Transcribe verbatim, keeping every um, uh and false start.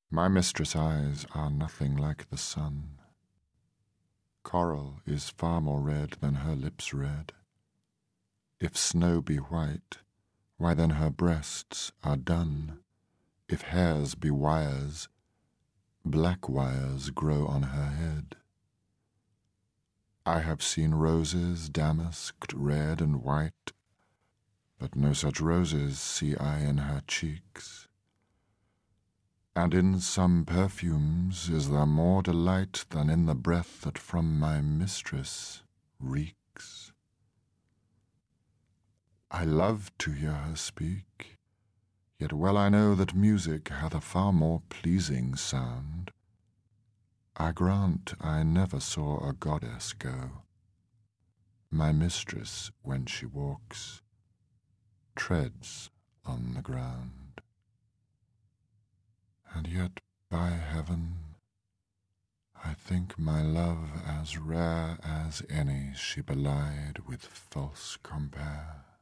My mistress' eyes are nothing like the sun. Coral is far more red than her lips red. If snow be white, why then her breasts are dun. If hairs be wires, black wires grow on her head. I have seen roses damasked red and white, but no such roses see I in her cheeks. And in some perfumes is there more delight than in the breath that from my mistress reeks. I love to hear her speak, yet well I know that music hath a far more pleasing sound. I grant I never saw a goddess go. My mistress, when she walks, treads on the ground. And yet, by heaven, I think my love as rare as any she belied with false compare.